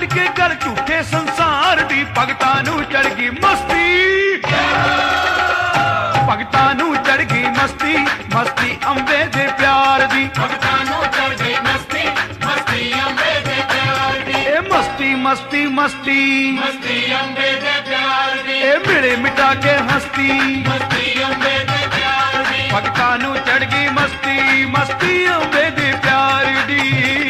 के गल झूठे संसार दी, भगतां नूं चढ़ गई मस्ती, भगतां नूं चढ़ गई मस्ती, मस्ती अंबे दे प्यार दी, भगतां नूं चढ़ गई मस्ती, मस्ती अंबे दे प्यार दी। ए मस्ती मस्ती मस्ती मस्ती अंबे दे प्यार दी, ए मिले मिटा के हस्ती, मस्ती अंबे दे प्यार दी। भगतां नूं चढ़ गई मस्ती, मस्ती अंबे दे प्यार दी।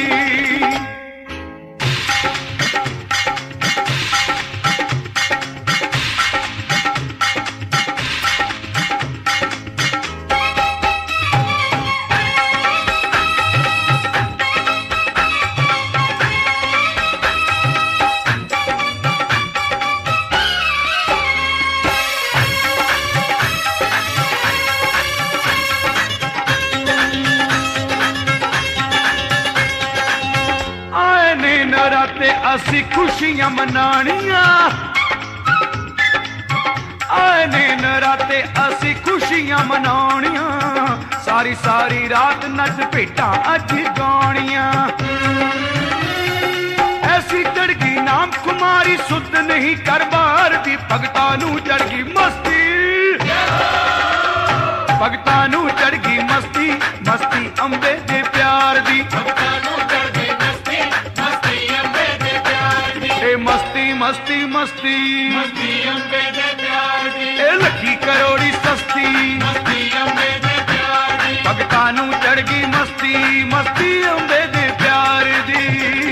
नराते असी खुशियां मनानियां, आए ने नराते असी खुशियां मनानियां, सारी सारी रात नच भेटां अज गानियां। ऐसी चढ़ गई नाम कुमारी सुध नहीं कर बार दी, भगतां नूं चढ़ गई मस्ती, भगतां नूं चढ़ गई मस्ती, मस्ती अंबे दे प्यार दी, भगतां नूं चढ़ गई मस्ती, मस्ती अंबे दे प्यार दी। ए मस्ती मस्ती मस्ती मस्ती अंबे दे प्यार दी, ए लखी करोड़ी सस्ती, मस्ती अंबे दे प्यार दी। भगतां नूं चढ़ गई मस्ती, मस्ती अंबे दे प्यार दी।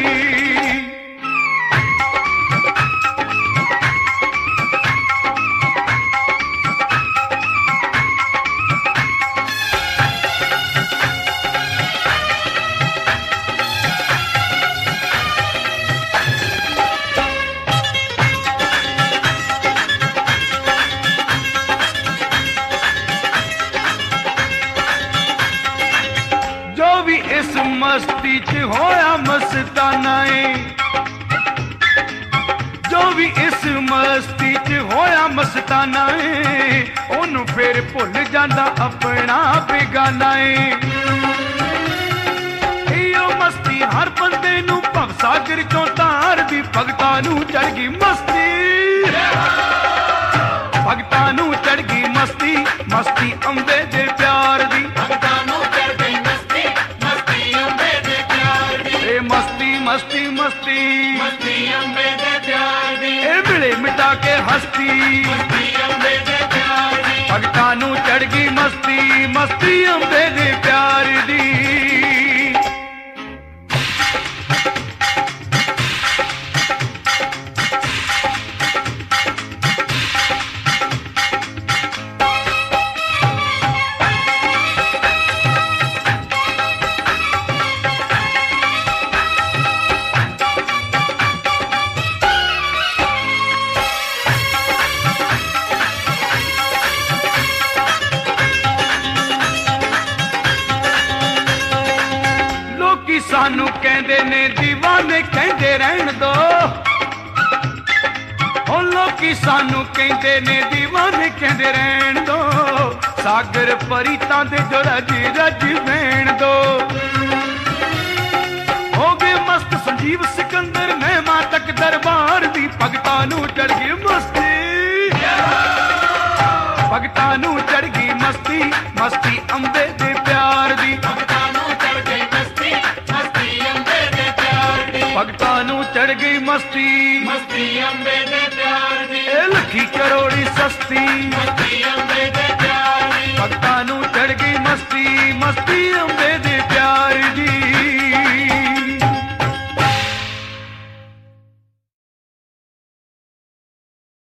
इस मस्ती च होया मस्ताना है, जो भी इस मस्ती च होया मस्ताना है, ओनू फिर भुल जांदा अपना बेगाना है। इहो मस्ती हर बंदे नू भवसागर चों तार दी, भगतां नूं चढ़ गई मस्ती, भगतां नूं चढ़ गई मस्ती, मस्ती अंबे दे प्यार दी, भगतां नूं चढ़ गई मस्ती, मस्ती अंबे दे प्यार दी। ए मस्ती मस्ती मस्ती मस्ती अंबे दे प्यार दी, ए मिले मिटा के हस्ती, मस्ती अंबे दे प्यार दी। भगतां नूं चढ़ गई मस्ती, मस्ती अंबे दे प्यार दी। सानू कहंदे ने दीवाने कहंदे रहन दो, ओ लोकी सानू कहंदे ने दीवाने कहंदे रहन दो, सागर परीतां दे जो रज रज बहन दो। हो गए मस्त संजीव सिकंदर महिमा तक दरबार दी, भगतां नूं चढ़ गई मस्ती, भगतां नूं चढ़ गई मस्ती, मस्ती अंबे दे प्यार दी, भगतां नूं चढ़ गई मस्ती, मस्ती अंबे दे प्यार दी। भगतां नूं चढ़ गई मस्ती, मस्ती अंबे दे प्यार दी, ए लखी करोड़ी सस्ती, मस्ती अंबे दे प्यार दी। भगतां नूं चढ़ गई मस्ती, मस्ती